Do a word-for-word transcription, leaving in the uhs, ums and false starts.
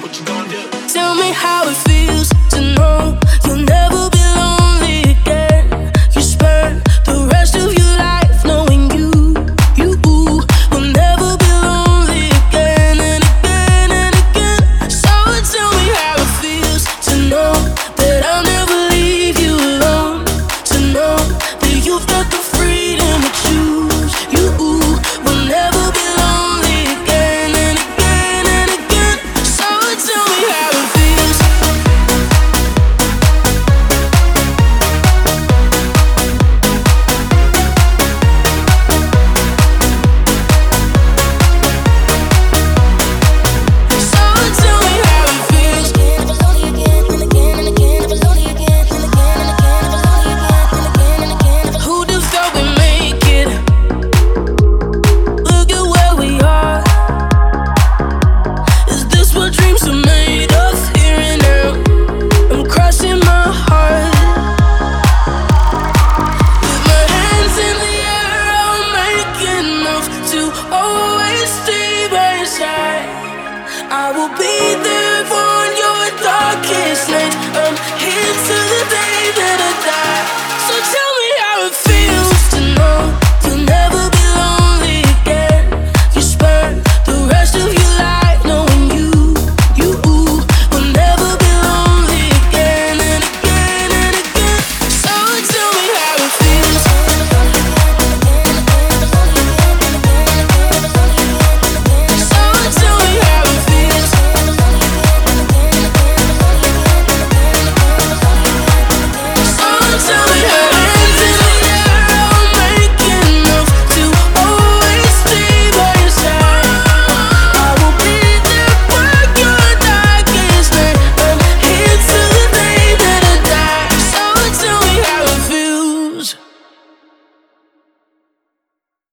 Tell me how it feels to know you'll never be lonely again. You spend the rest of your life knowing you, you will never be lonely again and again and again. So tell me how it feels to know that I'll never leave you alone. To know that you've got the freedom to choose. You will never be lonely again and again and again. So tell me how it feels. So tell me how it feels. Never lonely again and again and again. Never lonely again and again and again. Never lonely again and again and again. Who'd have thought we'd make it? Look at where we are. Is this what dreams are made of? Here and now, I'm crossing my heart. With my hands in the air, I'll make enough to always stay by your side. I will be there for your darkest night. I'm here till the day that I die.